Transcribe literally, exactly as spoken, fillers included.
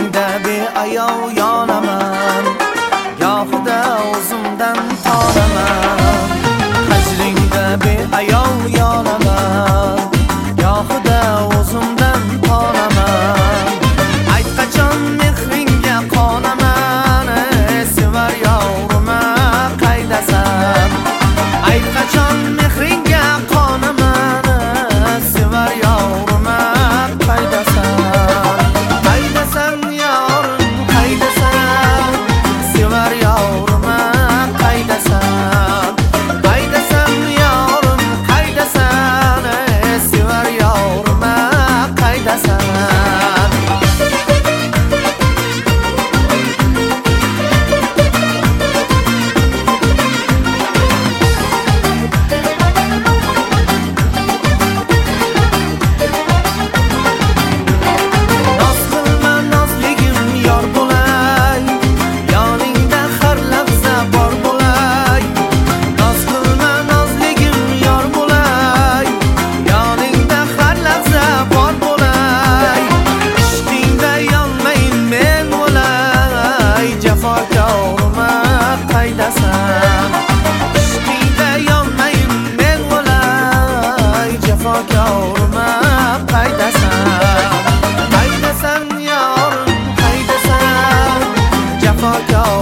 hajringda beayov yonaman, gohida o'zimdan tonaman. Hajringda beayov yonaman, gohida o'zimdan tonaman. Ayt qachon mehringga qonaman, sevar yorim qaydasan? Ayt qachon mehringga qonaman, sevar yorim qaydasan? Qaydasan yorim qaydasan, sevar yorim qaydasan? Qaydasan yorim qaydasan, sevar yorim qaydasan? Ishqingda yonmayin men o'lay, jafokorma qaydasan? Qaydasan yorim qaydasan, jafokorma